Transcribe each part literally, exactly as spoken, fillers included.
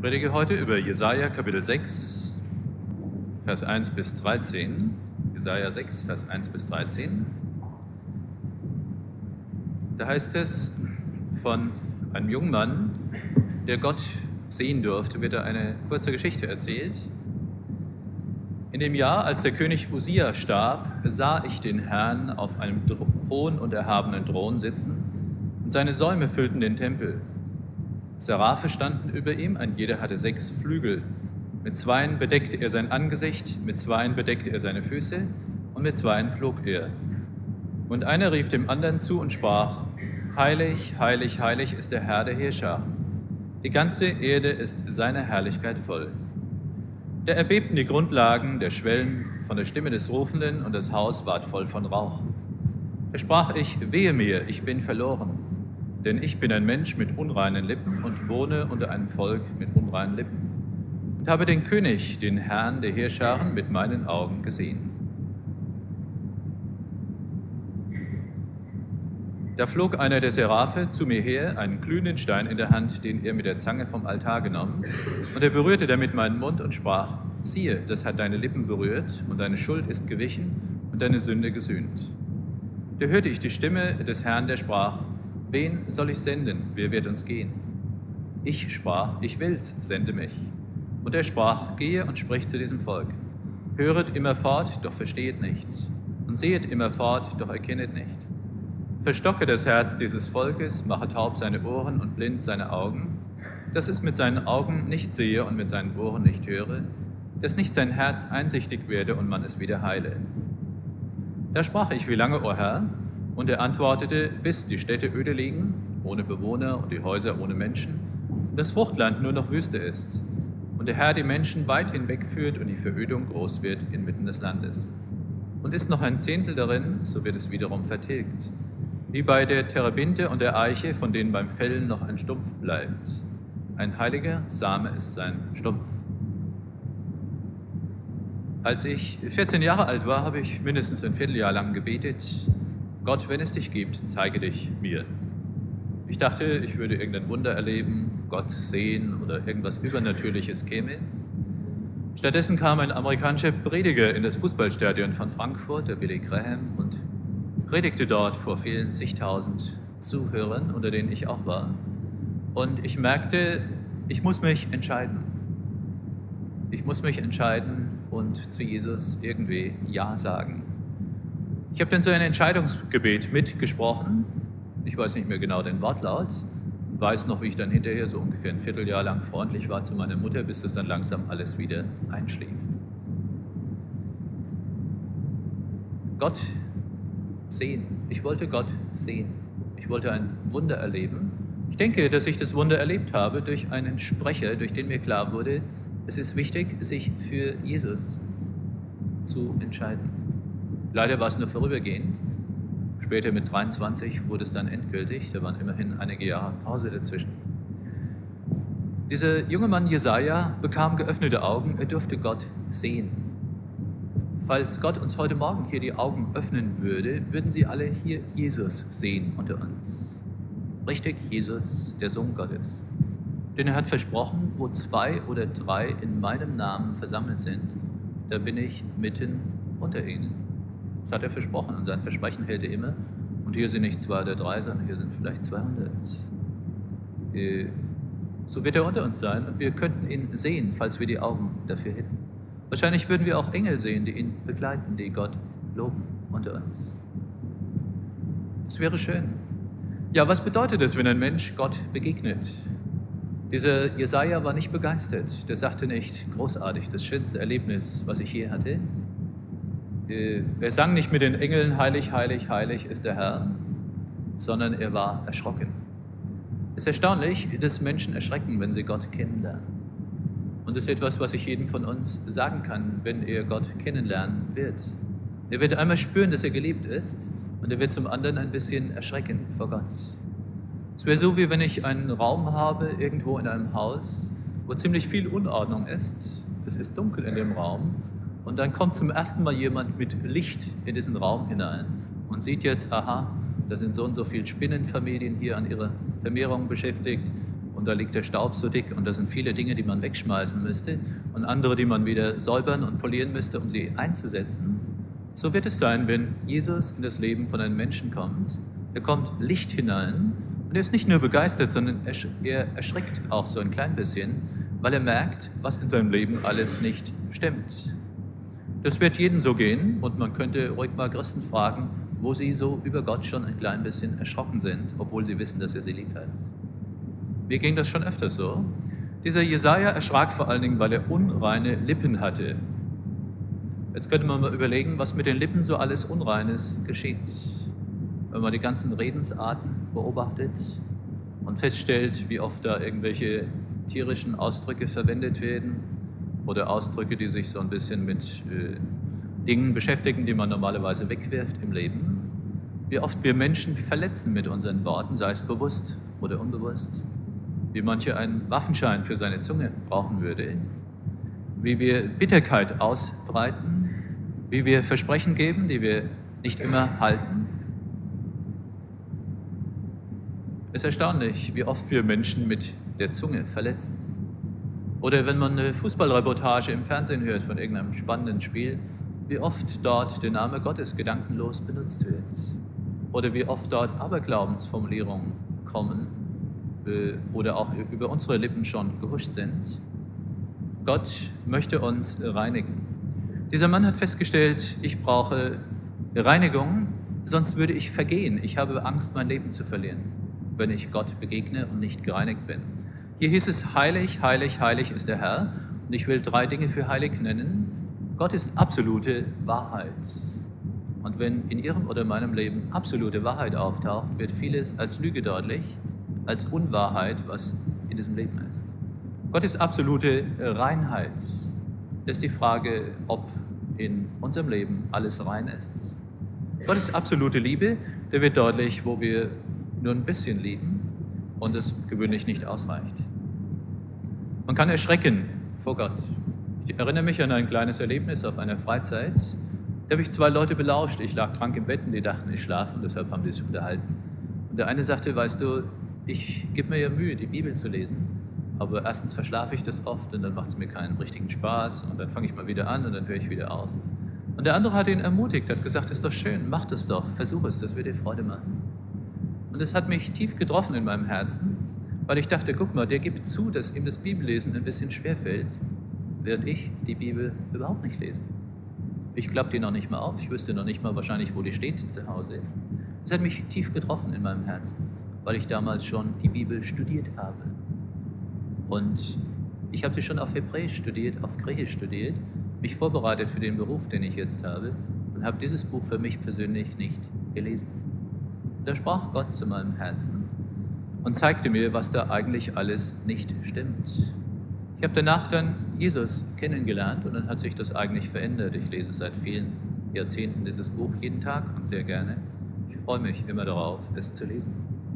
predige heute über Jesaja Kapitel sechs, Vers eins bis dreizehn. Jesaja sechs, Vers eins bis dreizehn. Da heißt es von einem jungen Mann, der Gott sehen durfte, wird da eine kurze Geschichte erzählt. In dem Jahr, als der König Usia starb, sah ich den Herrn auf einem hohen und erhabenen Thron sitzen, und seine Säume füllten den Tempel. Seraphe standen über ihm, ein jeder hatte sechs Flügel. Mit zweien bedeckte er sein Angesicht, mit zweien bedeckte er seine Füße, und mit zweien flog er. Und einer rief dem anderen zu und sprach: Heilig, heilig, heilig ist der Herr der Heerscharen. Die ganze Erde ist seiner Herrlichkeit voll. Da erbebten die Grundlagen der Schwellen von der Stimme des Rufenden, und das Haus ward voll von Rauch. Da sprach ich: Wehe mir, ich bin verloren, denn ich bin ein Mensch mit unreinen Lippen und wohne unter einem Volk mit unreinen Lippen und habe den König, den Herrn der Heerscharen, mit meinen Augen gesehen. Da flog einer der Seraphe zu mir her, einen glühenden Stein in der Hand, den er mit der Zange vom Altar genommen, und er berührte damit meinen Mund und sprach: Siehe, das hat deine Lippen berührt, und deine Schuld ist gewichen und deine Sünde gesühnt. Da hörte ich die Stimme des Herrn, der sprach: Wen soll ich senden? Wer wird uns gehen? Ich sprach: Ich will's, sende mich. Und er sprach: Gehe und sprich zu diesem Volk. Höret immerfort, doch verstehet nicht. Und sehet immerfort, doch erkennet nicht. Verstocke das Herz dieses Volkes, mache taub seine Ohren und blind seine Augen, dass es mit seinen Augen nicht sehe und mit seinen Ohren nicht höre, dass nicht sein Herz einsichtig werde und man es wieder heile. Da sprach ich: Wie lange, o Herr? Und er antwortete: Bis die Städte öde liegen, ohne Bewohner, und die Häuser ohne Menschen, und das Fruchtland nur noch Wüste ist, und der Herr die Menschen weit hinwegführt und die Verödung groß wird inmitten des Landes. Und ist noch ein Zehntel darin, so wird es wiederum vertilgt, wie bei der Terebinte und der Eiche, von denen beim Fällen noch ein Stumpf bleibt. Ein heiliger Same ist sein Stumpf. Als ich vierzehn Jahre alt war, habe ich mindestens ein Vierteljahr lang gebetet: Gott, wenn es dich gibt, zeige dich mir. Ich dachte, ich würde irgendein Wunder erleben, Gott sehen oder irgendwas Übernatürliches käme. Stattdessen kam ein amerikanischer Prediger in das Fußballstadion von Frankfurt, der Billy Graham, und predigte dort vor vielen zigtausend Zuhörern, unter denen ich auch war. Und ich merkte, ich muss mich entscheiden. Ich muss mich entscheiden und zu Jesus irgendwie Ja sagen. Ich habe dann so ein Entscheidungsgebet mitgesprochen. Ich weiß nicht mehr genau den Wortlaut. Ich weiß noch, wie ich dann hinterher so ungefähr ein Vierteljahr lang freundlich war zu meiner Mutter, bis das dann langsam alles wieder einschlief. Gott sehen. Ich wollte Gott sehen. Ich wollte ein Wunder erleben. Ich denke, dass ich das Wunder erlebt habe durch einen Sprecher, durch den mir klar wurde, es ist wichtig, sich für Jesus zu entscheiden. Leider war es nur vorübergehend. Später mit dreiundzwanzig wurde es dann endgültig. Da waren immerhin einige Jahre Pause dazwischen. Dieser junge Mann Jesaja bekam geöffnete Augen. Er durfte Gott sehen. Falls Gott uns heute Morgen hier die Augen öffnen würde, würden Sie alle hier Jesus sehen unter uns. Richtig, Jesus, der Sohn Gottes. Denn er hat versprochen: Wo zwei oder drei in meinem Namen versammelt sind, da bin ich mitten unter ihnen. Das hat er versprochen, und sein Versprechen hält er immer. Und hier sind nicht zwei oder drei, sondern hier sind vielleicht zweihundert. So wird er unter uns sein, und wir könnten ihn sehen, falls wir die Augen dafür hätten. Wahrscheinlich würden wir auch Engel sehen, die ihn begleiten, die Gott loben unter uns. Das wäre schön. Ja, was bedeutet es, wenn ein Mensch Gott begegnet? Dieser Jesaja war nicht begeistert. Der sagte nicht: Großartig, das schönste Erlebnis, was ich je hatte. Er sang nicht mit den Engeln: Heilig, heilig, heilig ist der Herr, sondern er war erschrocken. Es ist erstaunlich, dass Menschen erschrecken, wenn sie Gott kennenlernen. Und das ist etwas, was ich jedem von uns sagen kann, wenn er Gott kennenlernen wird. Er wird einmal spüren, dass er geliebt ist, und er wird zum anderen ein bisschen erschrecken vor Gott. Es wäre so, wie wenn ich einen Raum habe, irgendwo in einem Haus, wo ziemlich viel Unordnung ist. Es ist dunkel in dem Raum, und dann kommt zum ersten Mal jemand mit Licht in diesen Raum hinein und sieht jetzt: Aha, da sind so und so viele Spinnenfamilien hier an ihrer Vermehrung beschäftigt. und da liegt der Staub so dick und da sind viele Dinge, die man wegschmeißen müsste und andere, die man wieder säubern und polieren müsste, um sie einzusetzen. So wird es sein, wenn Jesus in das Leben von einem Menschen kommt. Da kommt Licht hinein und er ist nicht nur begeistert, sondern er erschrickt auch so ein klein bisschen, weil er merkt, was in seinem Leben alles nicht stimmt. Das wird jedem so gehen und man könnte ruhig mal Christen fragen, wo sie so über Gott schon ein klein bisschen erschrocken sind, obwohl sie wissen, dass er sie lieb hat. Mir ging das schon öfter so. Dieser Jesaja erschrak vor allen Dingen, weil er unreine Lippen hatte. Jetzt könnte man mal überlegen, was mit den Lippen so alles Unreines geschieht. Wenn man die ganzen Redensarten beobachtet und feststellt, wie oft da irgendwelche tierischen Ausdrücke verwendet werden oder Ausdrücke, die sich so ein bisschen mit äh, Dingen beschäftigen, die man normalerweise wegwirft im Leben. Wie oft wir Menschen verletzen mit unseren Worten, sei es bewusst oder unbewusst. Wie manche einen Waffenschein für seine Zunge brauchen würde. Wie wir Bitterkeit ausbreiten. Wie wir Versprechen geben, die wir nicht immer halten. Es ist erstaunlich, wie oft wir Menschen mit der Zunge verletzen. Oder wenn man eine Fußballreportage im Fernsehen hört von irgendeinem spannenden Spiel, wie oft dort der Name Gottes gedankenlos benutzt wird. Oder wie oft dort Aberglaubensformulierungen kommen äh, oder auch über unsere Lippen schon gehuscht sind. Gott möchte uns reinigen. Dieser Mann hat festgestellt, ich brauche Reinigung, sonst würde ich vergehen. Ich habe Angst, mein Leben zu verlieren, wenn ich Gott begegne und nicht gereinigt bin. Hier hieß es, heilig, heilig, heilig ist der Herr. Und ich will drei Dinge für heilig nennen. Gott ist absolute Wahrheit. Und wenn in Ihrem oder meinem Leben absolute Wahrheit auftaucht, wird vieles als Lüge deutlich, als Unwahrheit, was in diesem Leben ist. Gott ist absolute Reinheit. Das ist die Frage, ob in unserem Leben alles rein ist. Gott ist absolute Liebe. Da wird deutlich, wo wir nur ein bisschen lieben und es gewöhnlich nicht ausreicht. Man kann erschrecken vor Gott. Ich erinnere mich an ein kleines Erlebnis auf einer Freizeit. Da habe ich zwei Leute belauscht. Ich lag krank im Bett und die dachten, ich schlafe und deshalb haben die sich unterhalten. Und der eine sagte, weißt du, ich gebe mir ja Mühe, die Bibel zu lesen, aber erstens verschlafe ich das oft und dann macht es mir keinen richtigen Spaß und dann fange ich mal wieder an und dann höre ich wieder auf. Und der andere hat ihn ermutigt, hat gesagt, das ist doch schön, mach das doch, versuch es, das wird dir Freude machen. Und es hat mich tief getroffen in meinem Herzen, weil ich dachte, guck mal, der gibt zu, dass ihm das Bibellesen ein bisschen schwerfällt, während ich die Bibel überhaupt nicht lese. Ich klappe die noch nicht mal auf, ich wüsste noch nicht mal wahrscheinlich, wo die steht zu Hause. Es hat mich tief getroffen in meinem Herzen, weil ich damals schon die Bibel studiert habe. Und ich habe sie schon auf Hebräisch studiert, auf Griechisch studiert, mich vorbereitet für den Beruf, den ich jetzt habe und habe dieses Buch für mich persönlich nicht gelesen. Da sprach Gott zu meinem Herzen und zeigte mir, was da eigentlich alles nicht stimmt. Ich habe danach dann Jesus kennengelernt und dann hat sich das eigentlich verändert. Ich lese seit vielen Jahrzehnten dieses Buch jeden Tag und sehr gerne. Ich freue mich immer darauf, es zu lesen.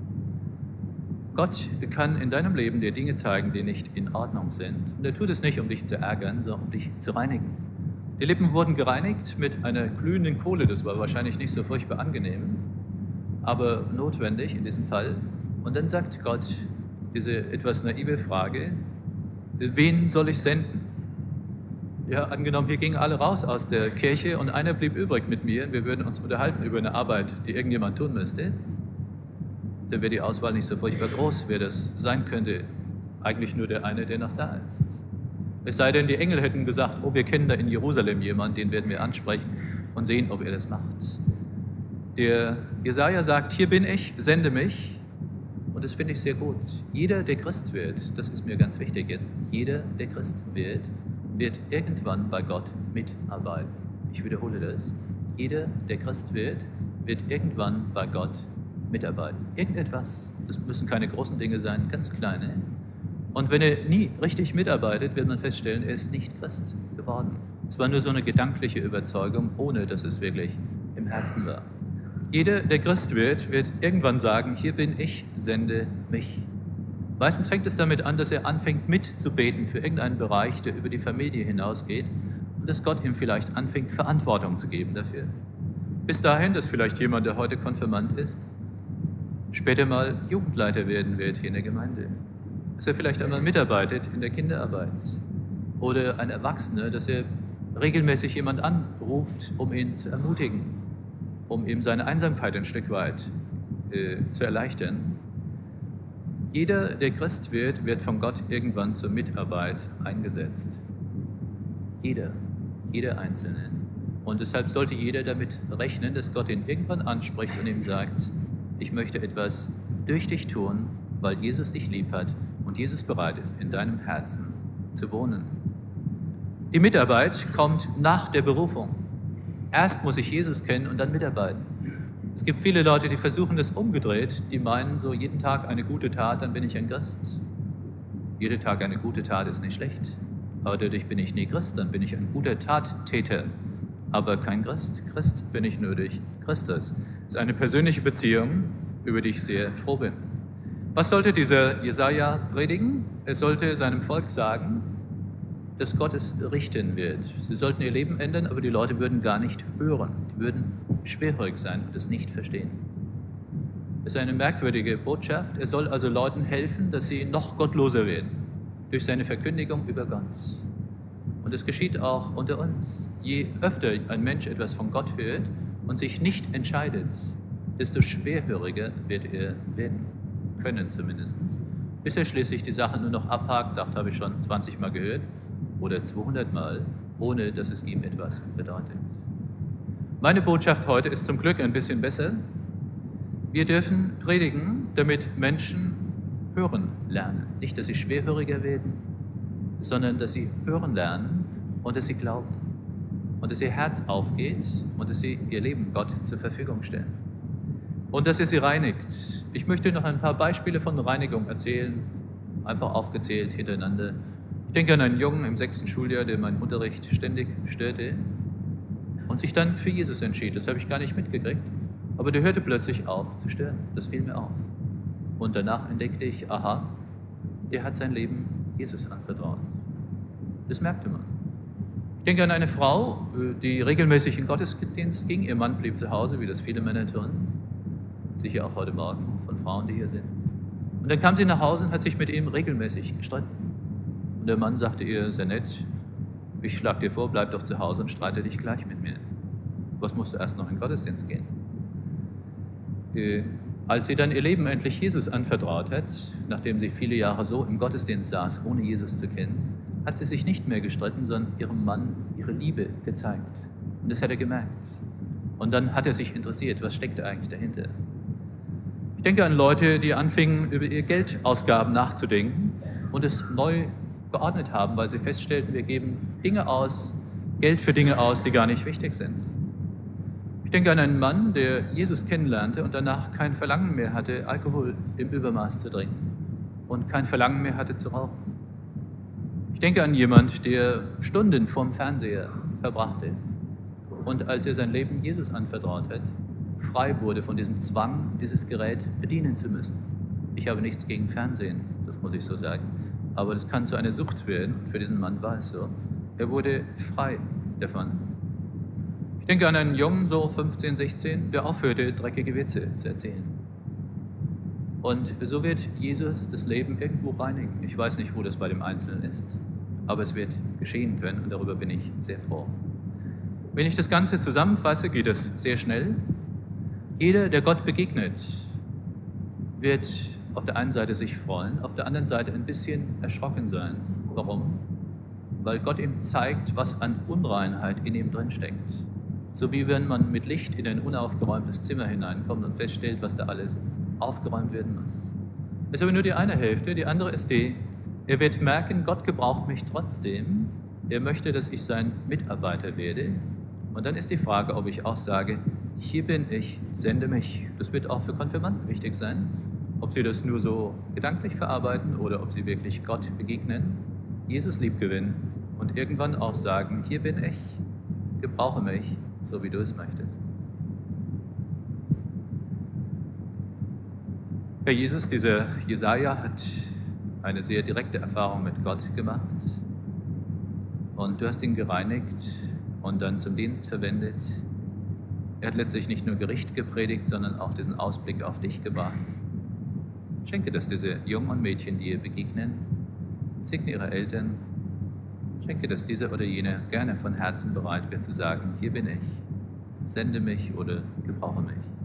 Gott kann in deinem Leben dir Dinge zeigen, die nicht in Ordnung sind. Und er tut es nicht, um dich zu ärgern, sondern um dich zu reinigen. Die Lippen wurden gereinigt mit einer glühenden Kohle. Das war wahrscheinlich nicht so furchtbar angenehm, aber notwendig in diesem Fall. Und dann sagt Gott diese etwas naive Frage, wen soll ich senden? Ja, angenommen, hier gingen alle raus aus der Kirche und einer blieb übrig mit mir. Wir würden uns unterhalten über eine Arbeit, die irgendjemand tun müsste. Dann wäre die Auswahl nicht so furchtbar groß, wer das sein könnte. Eigentlich nur der eine, der noch da ist. Es sei denn, die Engel hätten gesagt, oh, wir kennen da in Jerusalem jemanden, den werden wir ansprechen und sehen, ob er das macht. Der Jesaja sagt, hier bin ich, sende mich. Und das finde ich sehr gut. Jeder, der Christ wird, das ist mir ganz wichtig jetzt, jeder, der Christ wird, wird irgendwann bei Gott mitarbeiten. Ich wiederhole das. Jeder, der Christ wird, wird irgendwann bei Gott mitarbeiten. Irgendetwas, das müssen keine großen Dinge sein, ganz kleine. Und wenn er nie richtig mitarbeitet, wird man feststellen, er ist nicht Christ geworden. Es war nur so eine gedankliche Überzeugung, ohne dass es wirklich im Herzen war. Jeder, der Christ wird, wird irgendwann sagen, hier bin ich, sende mich. Meistens fängt es damit an, dass er anfängt mitzubeten für irgendeinen Bereich, der über die Familie hinausgeht und dass Gott ihm vielleicht anfängt, Verantwortung zu geben dafür. Bis dahin, dass vielleicht jemand, der heute Konfirmand ist, später mal Jugendleiter werden wird hier in der Gemeinde. dass er vielleicht einmal mitarbeitet in der Kinderarbeit. Oder ein Erwachsener, dass er regelmäßig jemand anruft, um ihn zu ermutigen, um ihm seine Einsamkeit ein Stück weit äh, zu erleichtern. Jeder, der Christ wird, wird von Gott irgendwann zur Mitarbeit eingesetzt. Jeder, jeder Einzelne. Und deshalb sollte jeder damit rechnen, dass Gott ihn irgendwann anspricht und ihm sagt, ich möchte etwas durch dich tun, weil Jesus dich lieb hat und Jesus bereit ist, in deinem Herzen zu wohnen. Die Mitarbeit kommt nach der Berufung. Erst muss ich Jesus kennen und dann mitarbeiten. Es gibt viele Leute, die versuchen das umgedreht, die meinen so, jeden Tag eine gute Tat, dann bin ich ein Christ. Jeder Tag eine gute Tat ist nicht schlecht, aber dadurch bin ich nie Christ, dann bin ich ein guter Tattäter, aber kein Christ. Christ bin ich nur durch Christus. Das ist eine persönliche Beziehung, über die ich sehr froh bin. Was sollte dieser Jesaja predigen? Er sollte seinem Volk sagen, dass Gott es richten wird. Sie sollten ihr Leben ändern, aber die Leute würden gar nicht hören. Die würden schwerhörig sein und es nicht verstehen. Das ist eine merkwürdige Botschaft. Er soll also Leuten helfen, dass sie noch gottloser werden, durch seine Verkündigung über Gott. Und es geschieht auch unter uns. Je öfter ein Mensch etwas von Gott hört und sich nicht entscheidet, desto schwerhöriger wird er werden können zumindest. Bis er schließlich die Sache nur noch abhakt, sagt, habe ich schon zwanzig Mal gehört oder zweihundert Mal, ohne dass es ihm etwas bedeutet. Meine Botschaft heute ist zum Glück ein bisschen besser. Wir dürfen predigen, damit Menschen hören lernen. Nicht, dass sie schwerhöriger werden, sondern dass sie hören lernen und dass sie glauben. Und dass ihr Herz aufgeht und dass sie ihr Leben Gott zur Verfügung stellen. Und dass er sie reinigt. Ich möchte noch ein paar Beispiele von Reinigung erzählen, einfach aufgezählt hintereinander. Ich denke an einen Jungen im sechsten Schuljahr, der meinen Unterricht ständig störte und sich dann für Jesus entschied. Das habe ich gar nicht mitgekriegt, aber der hörte plötzlich auf zu stören. Das fiel mir auf. Und danach entdeckte ich, aha, der hat sein Leben Jesus anvertraut. Das merkte man. Ich denke an eine Frau, die regelmäßig in den Gottesdienst ging. Ihr Mann blieb zu Hause, wie das viele Männer tun. Sicher auch heute Morgen von Frauen, die hier sind. Und dann kam sie nach Hause und hat sich mit ihm regelmäßig gestritten. Und der Mann sagte ihr, sehr nett, ich schlage dir vor, bleib doch zu Hause und streite dich gleich mit mir. Was musst du erst noch in den Gottesdienst gehen? Äh, als sie dann ihr Leben endlich Jesus anvertraut hat, nachdem sie viele Jahre so im Gottesdienst saß, ohne Jesus zu kennen, hat sie sich nicht mehr gestritten, sondern ihrem Mann ihre Liebe gezeigt. Und das hat er gemerkt. Und dann hat er sich interessiert, was steckt eigentlich dahinter. Ich denke an Leute, die anfingen, über ihre Geldausgaben nachzudenken und es neu geordnet haben, weil sie feststellten, wir geben Dinge aus, Geld für Dinge aus, die gar nicht wichtig sind. Ich denke an einen Mann, der Jesus kennenlernte und danach kein Verlangen mehr hatte, Alkohol im Übermaß zu trinken und kein Verlangen mehr hatte zu rauchen. Ich denke an jemand, der Stunden vorm Fernseher verbrachte und als er sein Leben Jesus anvertraut hat, frei wurde von diesem Zwang, dieses Gerät bedienen zu müssen. Ich habe nichts gegen Fernsehen, das muss ich so sagen, aber das kann zu einer Sucht werden und für diesen Mann war es so. Er wurde frei davon. Ich denke an einen Jungen, so fünfzehn, sechzehn, der aufhörte, dreckige Witze zu erzählen. Und so wird Jesus das Leben irgendwo reinigen. Ich weiß nicht, wo das bei dem Einzelnen ist, aber es wird geschehen können und darüber bin ich sehr froh. Wenn ich das Ganze zusammenfasse, geht es sehr schnell. Jeder, der Gott begegnet, wird auf der einen Seite sich freuen, auf der anderen Seite ein bisschen erschrocken sein. Warum? Weil Gott ihm zeigt, was an Unreinheit in ihm drin steckt. So wie wenn man mit Licht in ein unaufgeräumtes Zimmer hineinkommt und feststellt, was da alles aufgeräumt werden muss. Das ist aber nur die eine Hälfte, die andere ist die, er wird merken, Gott gebraucht mich trotzdem, er möchte, dass ich sein Mitarbeiter werde. Und dann ist die Frage, ob ich auch sage, hier bin ich, sende mich. Das wird auch für Konfirmanden wichtig sein, ob sie das nur so gedanklich verarbeiten oder ob sie wirklich Gott begegnen, Jesus liebgewinnen und irgendwann auch sagen, hier bin ich, gebrauche mich, so wie du es möchtest. Herr Jesus, dieser Jesaja hat eine sehr direkte Erfahrung mit Gott gemacht und du hast ihn gereinigt und dann zum Dienst verwendet. Er hat letztlich nicht nur Gericht gepredigt, sondern auch diesen Ausblick auf dich gebracht. Schenke, dass diese Jungen und Mädchen dir begegnen. Segne ihre Eltern. Schenke, dass dieser oder jener gerne von Herzen bereit wird zu sagen, hier bin ich, sende mich oder gebrauche mich.